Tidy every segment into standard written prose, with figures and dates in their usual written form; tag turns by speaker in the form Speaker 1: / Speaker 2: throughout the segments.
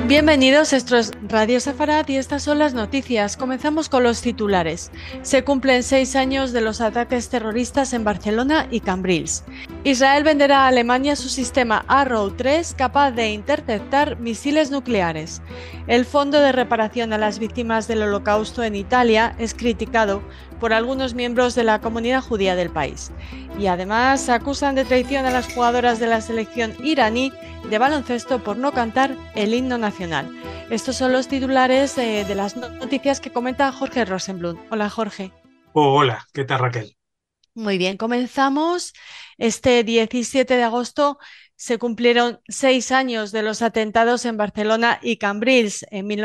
Speaker 1: Bienvenidos, esto es Radio Sefarad y estas son las noticias. Comenzamos con los titulares. Se cumplen 6 años de los ataques terroristas en Barcelona y Cambrils. Israel venderá a Alemania su sistema Arrow 3 capaz de interceptar misiles nucleares. El Fondo de Reparación a las Víctimas del Holocausto en Italia es criticado por algunos miembros de la comunidad judía del país. Y además acusan de traición a las jugadoras de la selección iraní de baloncesto por no cantar el himno nacional. Estos son los titulares de las noticias que comenta Jorge Rosenblum. Hola, Jorge.
Speaker 2: Hola, ¿qué tal, Raquel?
Speaker 1: Muy bien, comenzamos. Este 17 de agosto se cumplieron 6 años de los atentados en Barcelona y Cambrils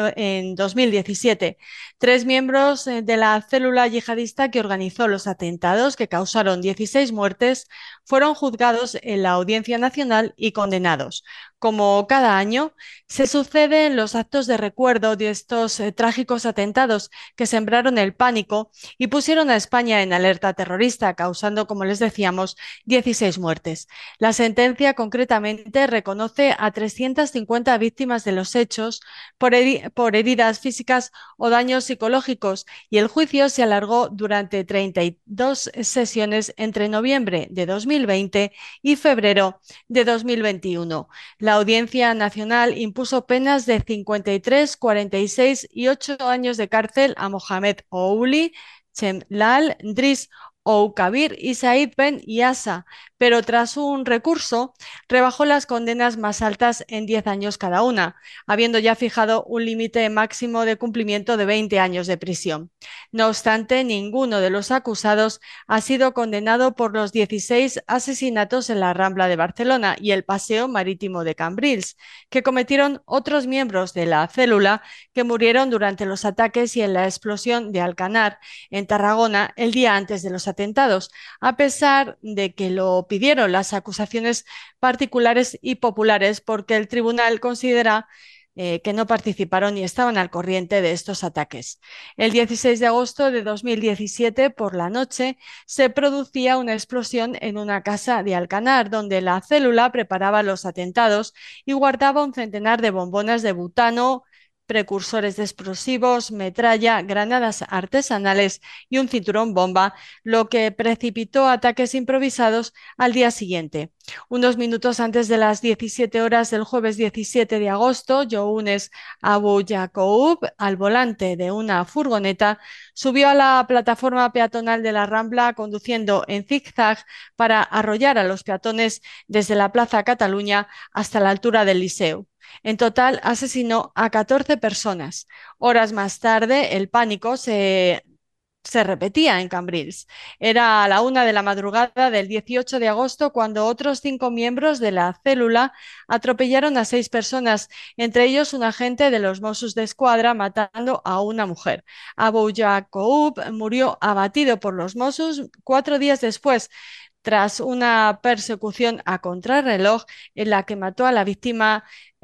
Speaker 1: en 2017. 3 miembros de la célula yihadista que organizó los atentados, que causaron 16 muertes, fueron juzgados en la Audiencia Nacional y condenados. Como cada año, se suceden los actos de recuerdo de estos trágicos atentados que sembraron el pánico y pusieron a España en alerta terrorista, causando, como les decíamos, 16 muertes. La sentencia concretamente reconoce a 350 víctimas de los hechos por heridas físicas o daños psicológicos y el juicio se alargó durante 32 sesiones entre noviembre de 2020 y febrero de 2021. La Audiencia Nacional impuso penas de 53, 46 y 8 años de cárcel a Mohamed Ouli, Chemlal, Driss Oukabir y Said Ben Yassa, pero tras un recurso rebajó las condenas más altas en 10 años cada una, habiendo ya fijado un límite máximo de cumplimiento de 20 años de prisión. No obstante, ninguno de los acusados ha sido condenado por los 16 asesinatos en la Rambla de Barcelona y el Paseo Marítimo de Cambrils, que cometieron otros miembros de la célula que murieron durante los ataques y en la explosión de Alcanar, en Tarragona, el día antes de los atentados, a pesar de que lo pidieron las acusaciones particulares y populares, porque el tribunal considera que no participaron y estaban al corriente de estos ataques. El 16 de agosto de 2017, por la noche, se producía una explosión en una casa de Alcanar, donde la célula preparaba los atentados y guardaba un centenar de bombonas de butano, precursores de explosivos, metralla, granadas artesanales y un cinturón bomba, lo que precipitó ataques improvisados al día siguiente. Unos minutos antes de las 17 horas del jueves 17 de agosto, Younes Abu Yacoub, al volante de una furgoneta, subió a la plataforma peatonal de la Rambla conduciendo en zigzag para arrollar a los peatones desde la Plaza Cataluña hasta la altura del Liceu. En total asesinó a 14 personas. Horas más tarde, el pánico se repetía en Cambrils. Era a la 1 de la madrugada del 18 de agosto cuando otros 5 miembros de la célula atropellaron a 6 personas, entre ellos un agente de los Mossos d'Esquadra, matando a una mujer. Abu Yacoub murió abatido por los Mossos 4 días después, tras una persecución a contrarreloj en la que mató a la víctima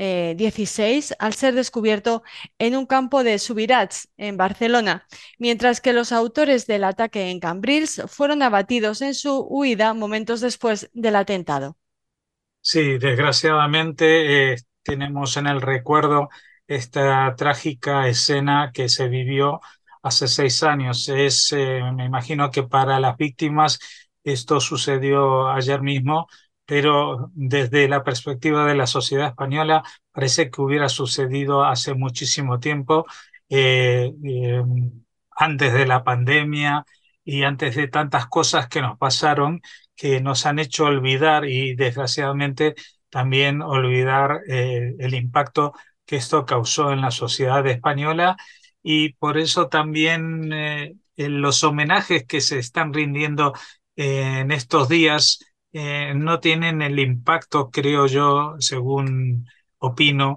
Speaker 1: 16 al ser descubierto en un campo de Subirats, en Barcelona, mientras que los autores del ataque en Cambrils fueron abatidos en su huida momentos después del atentado.
Speaker 2: Sí, desgraciadamente tenemos en el recuerdo esta trágica escena que se vivió hace 6 años. Me imagino que para las víctimas esto sucedió ayer mismo, pero desde la perspectiva de la sociedad española parece que hubiera sucedido hace muchísimo tiempo, eh, eh, antes de la pandemia y antes de tantas cosas que nos pasaron que nos han hecho olvidar y desgraciadamente también olvidar el impacto que esto causó en la sociedad española y por eso también en los homenajes que se están rindiendo en estos días no tienen el impacto, creo yo, según opino,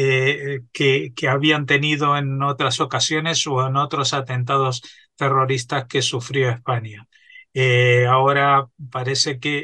Speaker 2: que habían tenido en otras ocasiones o en otros atentados terroristas que sufrió España. Ahora parece que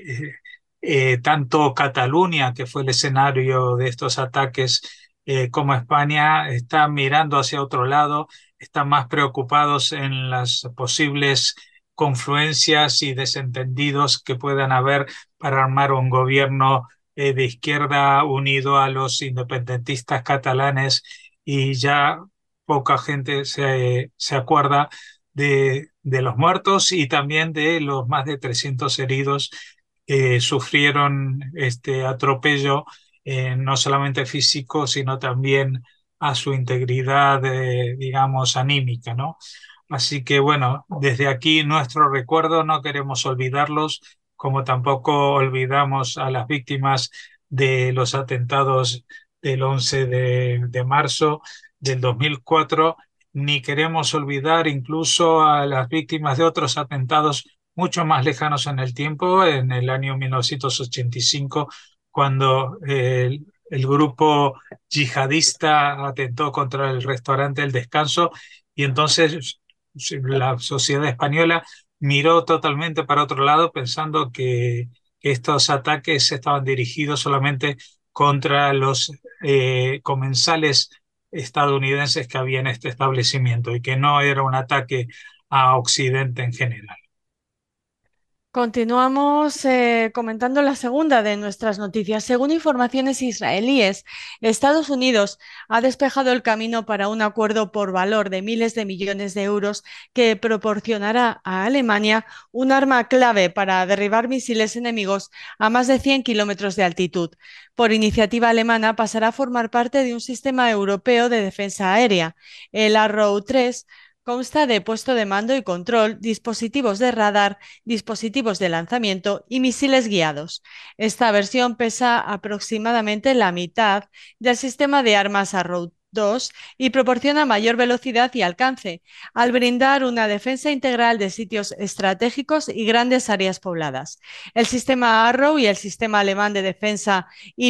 Speaker 2: tanto Cataluña, que fue el escenario de estos ataques, como España, están mirando hacia otro lado, están más preocupados en las posibles confluencias y desentendidos que puedan haber para armar un gobierno de izquierda unido a los independentistas catalanes y ya poca gente se acuerda de los muertos y también de los más de 300 heridos que sufrieron este atropello, no solamente físico, sino también a su integridad, digamos, anímica, ¿no? Así que bueno, desde aquí nuestro recuerdo, no queremos olvidarlos, como tampoco olvidamos a las víctimas de los atentados del 11 de marzo del 2004, ni queremos olvidar incluso a las víctimas de otros atentados mucho más lejanos en el tiempo, en el año 1985, cuando el grupo yihadista atentó contra el restaurante El Descanso y entonces la sociedad española miró totalmente para otro lado pensando que estos ataques estaban dirigidos solamente contra los comensales estadounidenses que había en este establecimiento y que no era un ataque a Occidente en general.
Speaker 1: Continuamos comentando la segunda de nuestras noticias. Según informaciones israelíes, Estados Unidos ha despejado el camino para un acuerdo por valor de miles de millones de euros que proporcionará a Alemania un arma clave para derribar misiles enemigos a más de 100 kilómetros de altitud. Por iniciativa alemana pasará a formar parte de un sistema europeo de defensa aérea. El Arrow 3 consta de puesto de mando y control, dispositivos de radar, dispositivos de lanzamiento y misiles guiados. Esta versión pesa aproximadamente la mitad del sistema de armas Arrow 2 y proporciona mayor velocidad y alcance, al brindar una defensa integral de sitios estratégicos y grandes áreas pobladas. El sistema Arrow y el sistema alemán de defensa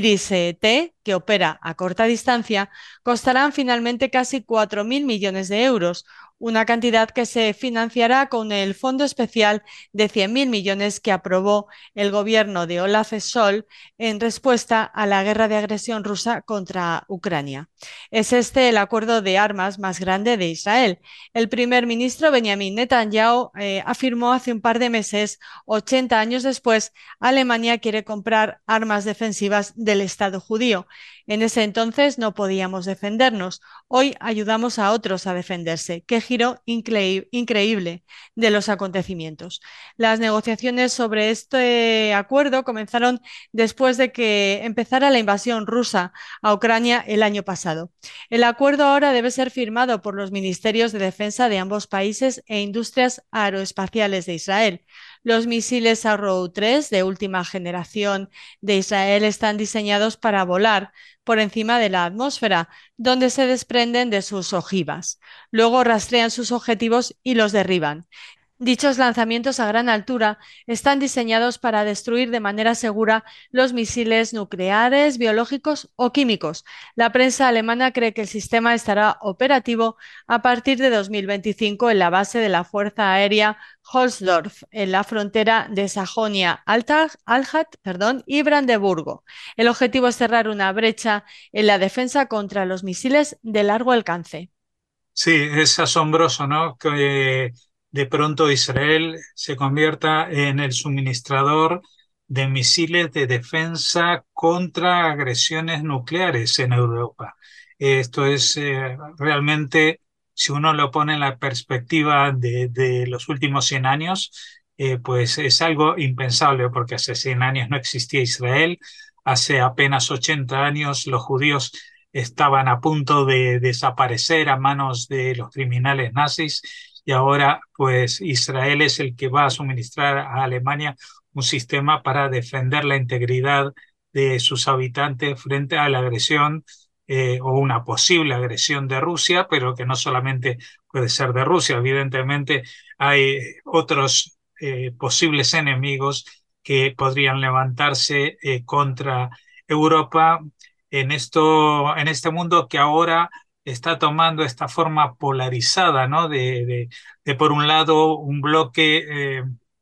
Speaker 1: Iris-T, que opera a corta distancia, costarán finalmente casi 4.000 millones de euros, una cantidad que se financiará con el Fondo Especial de 100.000 millones que aprobó el gobierno de Olaf Scholz en respuesta a la guerra de agresión rusa contra Ucrania. Es este el acuerdo de armas más grande de Israel. El primer ministro Benjamin Netanyahu afirmó hace un par de meses, 80 años después, Alemania quiere comprar armas defensivas del Estado judío. En ese entonces no podíamos defendernos. Hoy ayudamos a otros a defenderse. Qué giro increíble de los acontecimientos. Las negociaciones sobre este acuerdo comenzaron después de que empezara la invasión rusa a Ucrania el año pasado. El acuerdo ahora debe ser firmado por los ministerios de defensa de ambos países e industrias aeroespaciales de Israel. Los misiles Arrow 3 de última generación de Israel están diseñados para volar por encima de la atmósfera, donde se desprenden de sus ojivas. Luego rastrean sus objetivos y los derriban. Dichos lanzamientos a gran altura están diseñados para destruir de manera segura los misiles nucleares, biológicos o químicos. La prensa alemana cree que el sistema estará operativo a partir de 2025 en la base de la Fuerza Aérea Holzdorf, en la frontera de Sajonia-Anhalt y Brandeburgo. El objetivo es cerrar una brecha en la defensa contra los misiles de largo alcance.
Speaker 2: Sí, es asombroso, ¿no? Que de pronto Israel se convierta en el suministrador de misiles de defensa contra agresiones nucleares en Europa. Esto es realmente, si uno lo pone en la perspectiva de los últimos 100 años, pues es algo impensable, porque hace 100 años no existía Israel, hace apenas 80 años los judíos estaban a punto de desaparecer a manos de los criminales nazis y ahora pues Israel es el que va a suministrar a Alemania un sistema para defender la integridad de sus habitantes frente a la agresión o una posible agresión de Rusia, pero que no solamente puede ser de Rusia, evidentemente hay otros posibles enemigos que podrían levantarse contra Europa en este mundo que ahora está tomando esta forma polarizada, ¿no? De por un lado, un bloque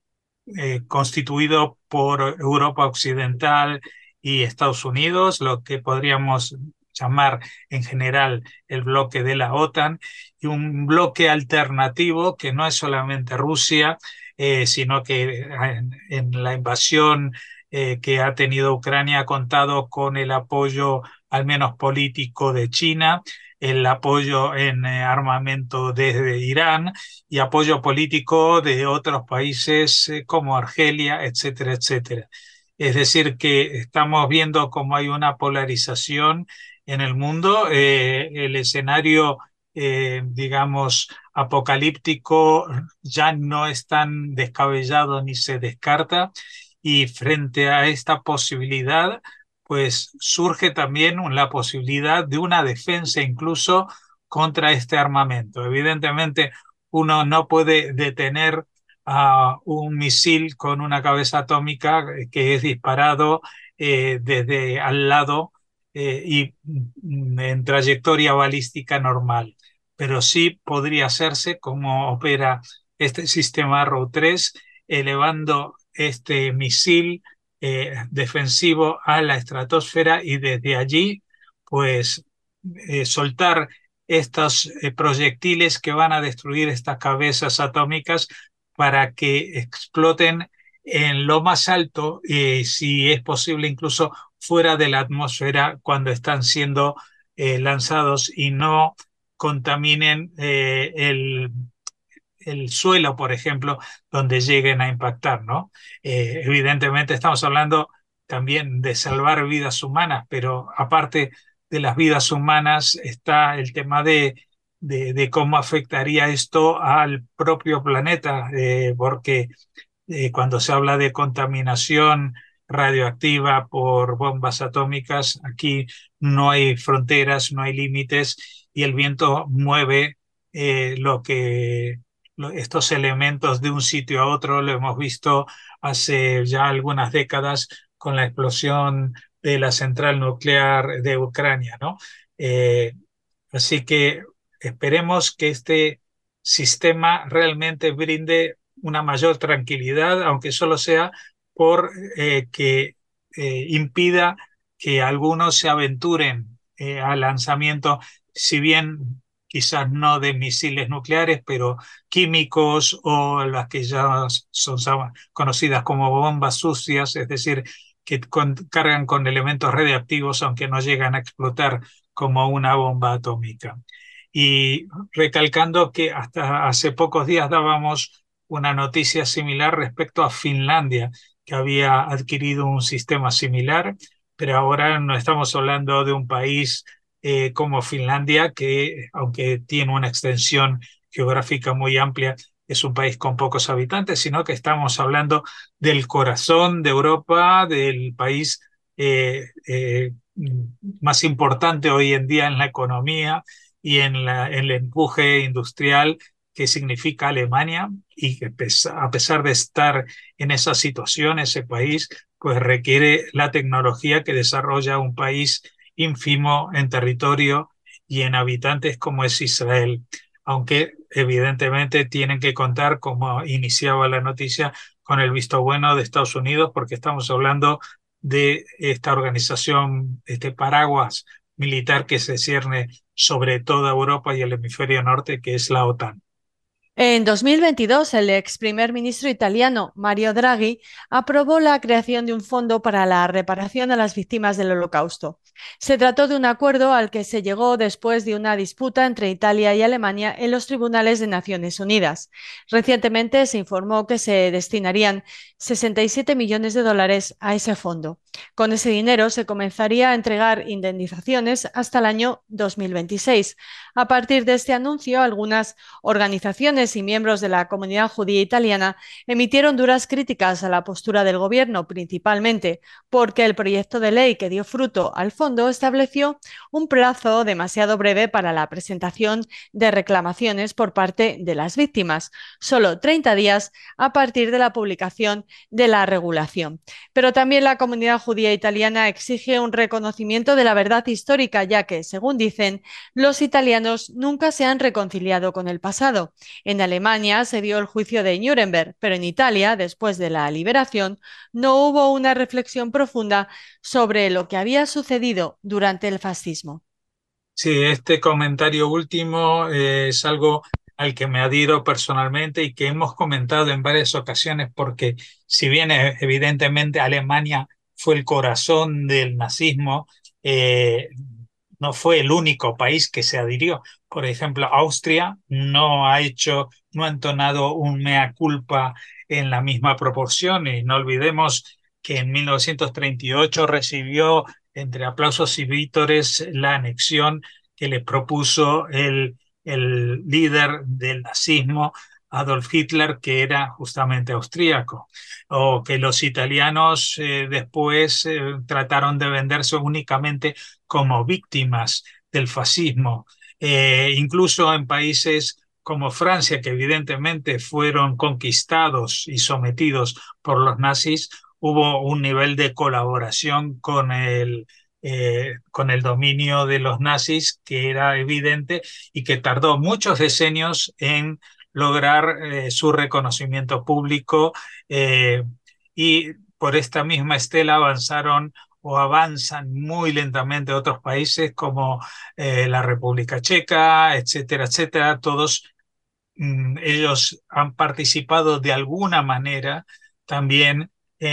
Speaker 2: constituido por Europa Occidental y Estados Unidos, lo que podríamos llamar en general el bloque de la OTAN, y un bloque alternativo que no es solamente Rusia, sino que en la invasión que ha tenido Ucrania ha contado con el apoyo, al menos político, de China, el apoyo en armamento desde Irán y apoyo político de otros países como Argelia, etcétera, etcétera. Es decir, que estamos viendo cómo hay una polarización en el mundo. El escenario, digamos, apocalíptico ya no es tan descabellado ni se descarta. Y frente a esta posibilidad, pues surge también la posibilidad de una defensa incluso contra este armamento. Evidentemente, uno no puede detener a un misil con una cabeza atómica que es disparado desde al lado y en trayectoria balística normal. Pero sí podría hacerse como opera este sistema Arrow 3, elevando este misil defensivo a la estratosfera y desde allí, pues, soltar estos proyectiles que van a destruir estas cabezas atómicas para que exploten en lo más alto, si es posible incluso fuera de la atmósfera cuando están siendo lanzados y no contaminen el suelo, por ejemplo, donde lleguen a impactar, ¿no? Evidentemente estamos hablando también de salvar vidas humanas, pero aparte de las vidas humanas está el tema de cómo afectaría esto al propio planeta, porque cuando se habla de contaminación radioactiva por bombas atómicas, aquí no hay fronteras, no hay límites y el viento mueve lo que estos elementos de un sitio a otro. Lo hemos visto hace ya algunas décadas con la explosión de la central nuclear de Ucrania, ¿no? Eh, Así que esperemos que este sistema realmente brinde una mayor tranquilidad, aunque solo sea por que impida que algunos se aventuren al lanzamiento, si bien quizás no de misiles nucleares, pero químicos o las que ya son conocidas como bombas sucias, es decir, que cargan con elementos radiactivos aunque no llegan a explotar como una bomba atómica. Y recalcando que hasta hace pocos días dábamos una noticia similar respecto a Finlandia, que había adquirido un sistema similar, pero ahora no estamos hablando de un país como Finlandia, que aunque tiene una extensión geográfica muy amplia, es un país con pocos habitantes, sino que estamos hablando del corazón de Europa, del país más importante hoy en día en la economía y en el empuje industrial que significa Alemania y que a pesar de estar en esa situación, ese país, pues requiere la tecnología que desarrolla un país ínfimo en territorio y en habitantes como es Israel, aunque evidentemente tienen que contar, como iniciaba la noticia, con el visto bueno de Estados Unidos, porque estamos hablando de esta organización, este paraguas militar que se cierne sobre toda Europa y el hemisferio norte, que es la OTAN.
Speaker 1: En 2022, el ex primer ministro italiano Mario Draghi aprobó la creación de un fondo para la reparación a las víctimas del Holocausto. Se trató de un acuerdo al que se llegó después de una disputa entre Italia y Alemania en los tribunales de Naciones Unidas. Recientemente se informó que se destinarían 67 millones de dólares a ese fondo. Con ese dinero se comenzaría a entregar indemnizaciones hasta el año 2026. A partir de este anuncio, algunas organizaciones y miembros de la comunidad judía italiana emitieron duras críticas a la postura del gobierno, principalmente porque el proyecto de ley que dio fruto al fondo estableció un plazo demasiado breve para la presentación de reclamaciones por parte de las víctimas, solo 30 días a partir de la publicación de la regulación. Pero también la comunidad judía italiana exige un reconocimiento de la verdad histórica, ya que, según dicen, los italianos nunca se han reconciliado con el pasado. En Alemania se dio el juicio de Nuremberg, pero en Italia, después de la liberación, no hubo una reflexión profunda sobre lo que había sucedido durante el fascismo.
Speaker 2: Sí, este comentario último es algo al que me adhiero personalmente y que hemos comentado en varias ocasiones, porque si bien evidentemente Alemania fue el corazón del nazismo, eh, no fue el único país que se adhirió. Por ejemplo, Austria no ha entonado un mea culpa en la misma proporción, y no olvidemos que en 1938 recibió entre aplausos y vítores la anexión que le propuso el líder del nazismo, Adolf Hitler, que era justamente austríaco, o que los italianos después trataron de venderse únicamente como víctimas del fascismo. Incluso en países como Francia, que evidentemente fueron conquistados y sometidos por los nazis, hubo un nivel de colaboración con el dominio de los nazis que era evidente y que tardó muchos decenios en lograr su reconocimiento público, eh, y por esta misma estela avanzaron o avanzan muy lentamente otros países como la República Checa, etcétera, etcétera. Todos ellos han participado de alguna manera también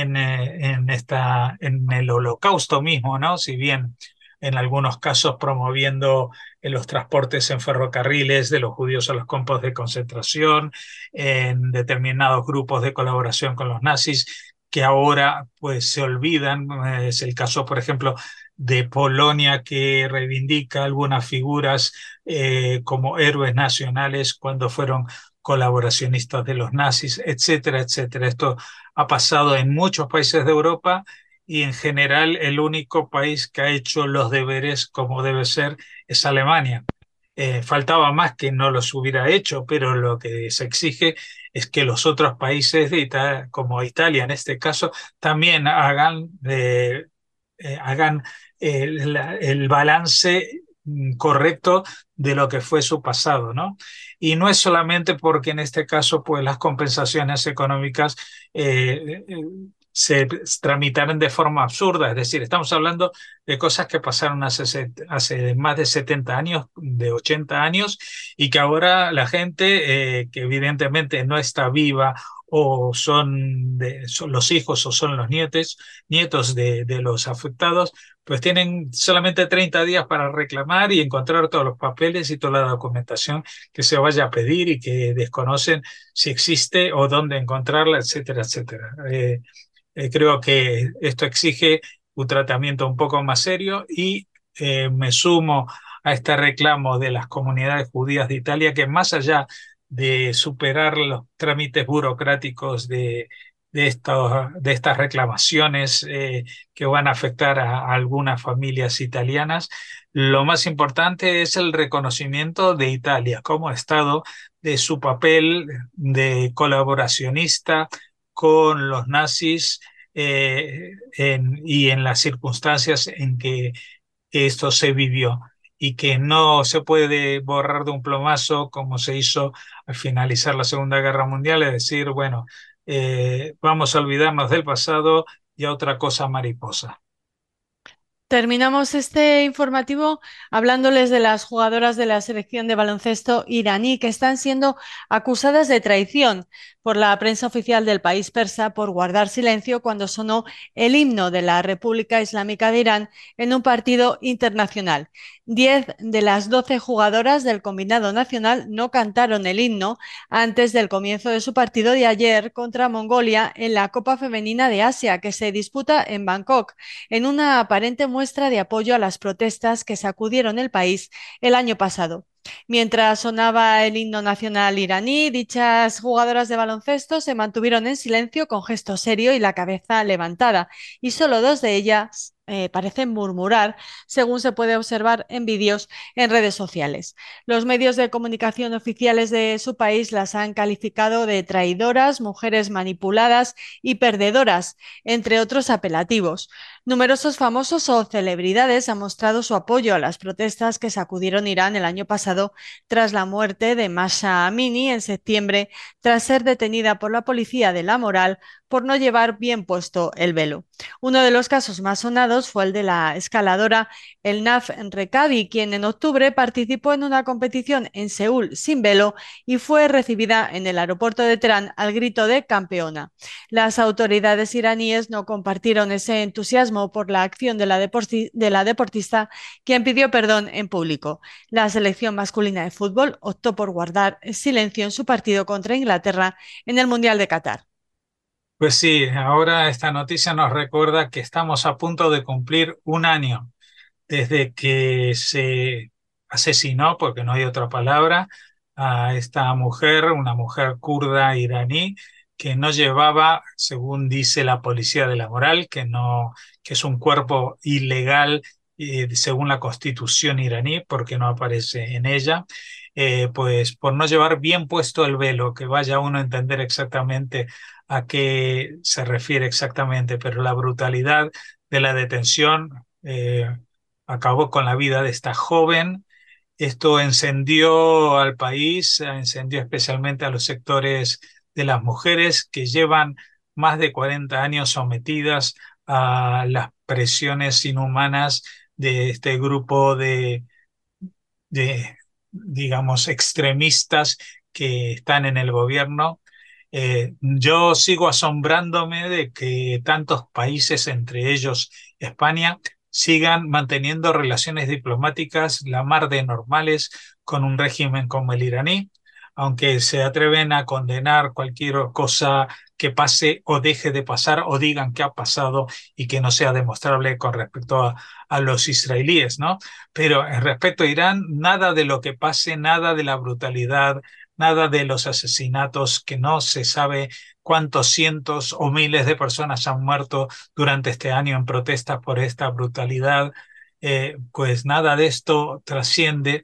Speaker 2: en el holocausto mismo, ¿no? Si bien en algunos casos promoviendo los transportes en ferrocarriles de los judíos a los campos de concentración, en determinados grupos de colaboración con los nazis, que ahora pues se olvidan. Es el caso, por ejemplo, de Polonia, que reivindica algunas figuras como héroes nacionales cuando fueron colaboracionistas de los nazis, etcétera, etcétera. Esto ha pasado en muchos países de Europa, y en general el único país que ha hecho los deberes como debe ser es Alemania. Faltaba más que no los hubiera hecho, pero lo que se exige es que los otros países como Italia en este caso, también hagan el balance correcto de lo que fue su pasado, ¿no? Y no es solamente porque en este caso, pues las compensaciones económicas se tramitaron de forma absurda. Es decir, estamos hablando de cosas que pasaron hace más de 70 años, de 80 años, y que ahora la gente que evidentemente no está viva, o son los hijos o son los nietos de los afectados, pues tienen solamente 30 días para reclamar y encontrar todos los papeles y toda la documentación que se vaya a pedir, y que desconocen si existe o dónde encontrarla, etcétera, etcétera. Creo que esto exige un tratamiento un poco más serio, y me sumo a este reclamo de las comunidades judías de Italia, que más allá de superar los trámites burocráticos de estas reclamaciones que van a afectar a algunas familias italianas, lo más importante es el reconocimiento de Italia como Estado de su papel de colaboracionista con los nazis, y en las circunstancias en que esto se vivió, y que no se puede borrar de un plumazo como se hizo al finalizar la Segunda Guerra Mundial, es decir, bueno, vamos a olvidarnos del pasado y a otra cosa mariposa.
Speaker 1: Terminamos este informativo hablándoles de las jugadoras de la selección de baloncesto iraní que están siendo acusadas de traición por la prensa oficial del país persa por guardar silencio cuando sonó el himno de la República Islámica de Irán en un partido internacional. 10 de las 12 jugadoras del combinado nacional no cantaron el himno antes del comienzo de su partido de ayer contra Mongolia en la Copa Femenina de Asia, que se disputa en Bangkok, en una aparente muestra de apoyo a las protestas que sacudieron el país el año pasado. Mientras sonaba el himno nacional iraní, dichas jugadoras de baloncesto se mantuvieron en silencio con gesto serio y la cabeza levantada, y solo dos de ellas parecen murmurar, según se puede observar en vídeos en redes sociales. Los medios de comunicación oficiales de su país las han calificado de traidoras, mujeres manipuladas y perdedoras, entre otros apelativos. Numerosos famosos o celebridades han mostrado su apoyo a las protestas que sacudieron Irán el año pasado tras la muerte de Masha Amini en septiembre, tras ser detenida por la policía de la moral por no llevar bien puesto el velo. Uno de los casos más sonados atentados fue el de la escaladora Elnaf Rekadi, quien en octubre participó en una competición en Seúl sin velo y fue recibida en el aeropuerto de Teherán al grito de campeona. Las autoridades iraníes no compartieron ese entusiasmo por la acción de la deportista, quien pidió perdón en público. La selección masculina de fútbol optó por guardar silencio en su partido contra Inglaterra en el Mundial de Qatar.
Speaker 2: Pues sí, ahora esta noticia nos recuerda que estamos a punto de cumplir un año desde que se asesinó, porque no hay otra palabra, a esta mujer, una mujer kurda iraní, que no llevaba, según dice la policía de la moral, que es un cuerpo ilegal según la constitución iraní, porque no aparece en ella, pues por no llevar bien puesto el velo, que vaya uno a entender exactamente a qué se refiere exactamente, pero la brutalidad de la detención acabó con la vida de esta joven. Esto encendió al país, encendió especialmente a los sectores de las mujeres que llevan más de 40 años sometidas a las presiones inhumanas de este grupo de, digamos, extremistas que están en el gobierno. Yo sigo asombrándome de que tantos países, entre ellos España, sigan manteniendo relaciones diplomáticas la mar de normales con un régimen como el iraní, aunque se atreven a condenar cualquier cosa que pase o deje de pasar o digan que ha pasado y que no sea demostrable con respecto a los israelíes, ¿no? Pero respecto a Irán, nada de lo que pase, nada de la brutalidad, nada de los asesinatos, que no se sabe cuántos cientos o miles de personas han muerto durante este año en protestas por esta brutalidad. Pues nada de esto trasciende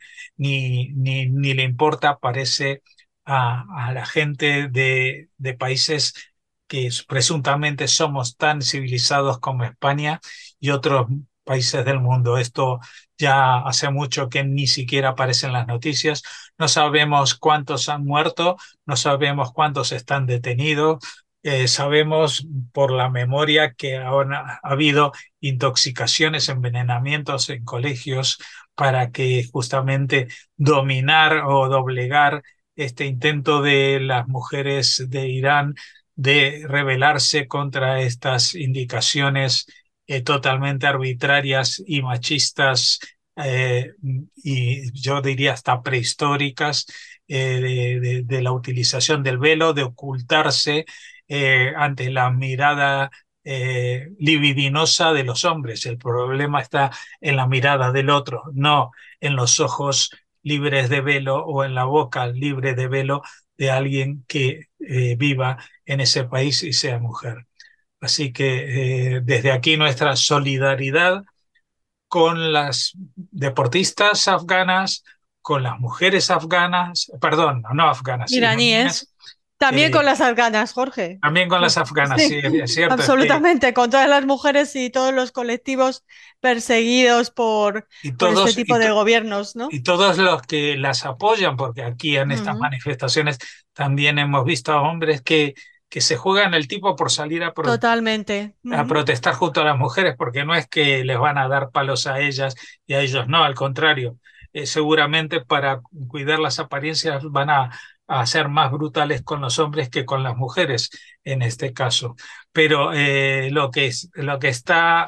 Speaker 2: ni le importa, parece, a la gente de países que presuntamente somos tan civilizados como España y otros países del mundo. Esto ya hace mucho que ni siquiera aparece en las noticias. No sabemos cuántos han muerto, no sabemos cuántos están detenidos. Sabemos por la memoria que ha habido intoxicaciones, envenenamientos en colegios para que justamente dominar o doblegar este intento de las mujeres de Irán de rebelarse contra estas indicaciones totalmente arbitrarias y machistas, y yo diría hasta prehistóricas, de la utilización del velo, de ocultarse ante la mirada libidinosa de los hombres. El problema está en la mirada del otro, no en los ojos libres de velo o en la boca libre de velo de alguien que viva en ese país y sea mujer. Así que desde aquí nuestra solidaridad con las deportistas afganas, con las mujeres afganas, perdón, no afganas,
Speaker 1: Iraníes.
Speaker 2: iraníes,
Speaker 1: También con
Speaker 2: eh,
Speaker 1: las afganas, Jorge.
Speaker 2: también con las afganas,
Speaker 1: Sí,
Speaker 2: sí, es cierto, es que
Speaker 1: absolutamente, con todas las mujeres y todos los colectivos perseguidos
Speaker 2: y
Speaker 1: por este
Speaker 2: todos,
Speaker 1: tipo de gobiernos, ¿no?
Speaker 2: y todos los que las apoyan, porque aquí en estas
Speaker 1: Ujú.
Speaker 2: manifestaciones también hemos visto a hombres que se juegan el tipo por salir
Speaker 1: Totalmente.
Speaker 2: a
Speaker 1: Ujú.
Speaker 2: protestar junto a las mujeres, porque no es que les van a dar palos a ellas y a ellos no, al contrario, seguramente para cuidar las apariencias van a ser más brutales con los hombres que con las mujeres en este caso. Pero lo que está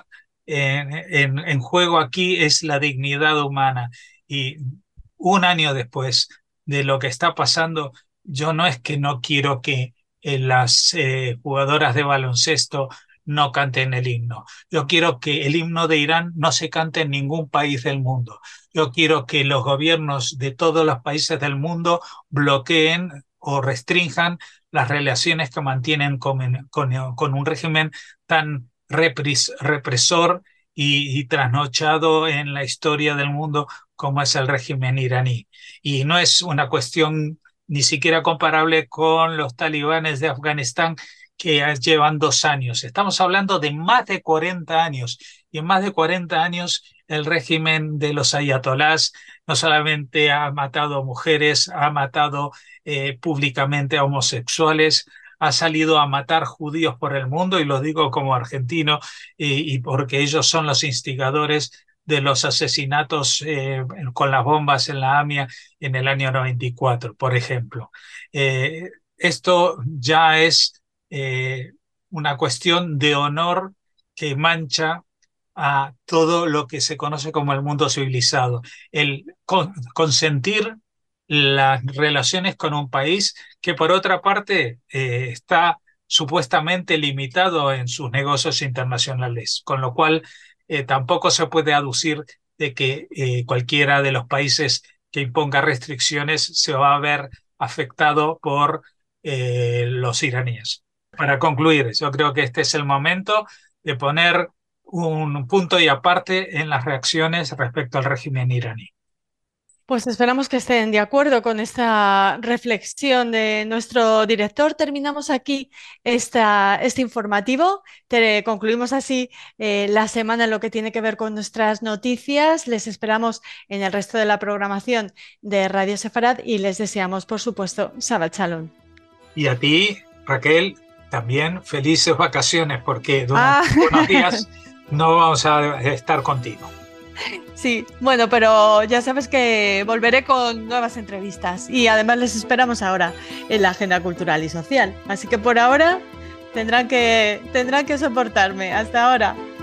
Speaker 2: en juego aquí es la dignidad humana. Y un año después de lo que está pasando, yo no es que no quiero que las jugadoras de baloncesto no canten el himno. Yo quiero que el himno de Irán no se cante en ningún país del mundo. Yo quiero que los gobiernos de todos los países del mundo bloqueen o restrinjan las relaciones que mantienen con un régimen tan represor y trasnochado en la historia del mundo como es el régimen iraní. Y no es una cuestión ni siquiera comparable con los talibanes de Afganistán que llevan 2 años. Estamos hablando de más de 40 años y en más de 40 años el régimen de los ayatolás no solamente ha matado mujeres, ha matado públicamente a homosexuales, ha salido a matar judíos por el mundo, y lo digo como argentino, y porque ellos son los instigadores de los asesinatos con las bombas en la AMIA en el año 94, por ejemplo. Esto ya es una cuestión de honor que mancha a todo lo que se conoce como el mundo civilizado. El consentir las relaciones con un país que, por otra parte, está supuestamente limitado en sus negocios internacionales, con lo cual tampoco se puede aducir de que cualquiera de los países que imponga restricciones se va a ver afectado por los iraníes. Para concluir, yo creo que este es el momento de poner un punto y aparte en las reacciones respecto al régimen iraní.
Speaker 1: Pues esperamos que estén de acuerdo con esta reflexión de nuestro director. Terminamos aquí este informativo. Concluimos así la semana en lo que tiene que ver con nuestras noticias. Les esperamos en el resto de la programación de Radio Sefarad y les deseamos, por supuesto, Shabbat Shalom.
Speaker 2: Y a ti, Raquel, también felices vacaciones, porque durante unos días no vamos a estar contigo.
Speaker 1: Sí, bueno, pero ya sabes que volveré con nuevas entrevistas y además les esperamos ahora en la agenda cultural y social. Así que por ahora tendrán que soportarme. Hasta ahora.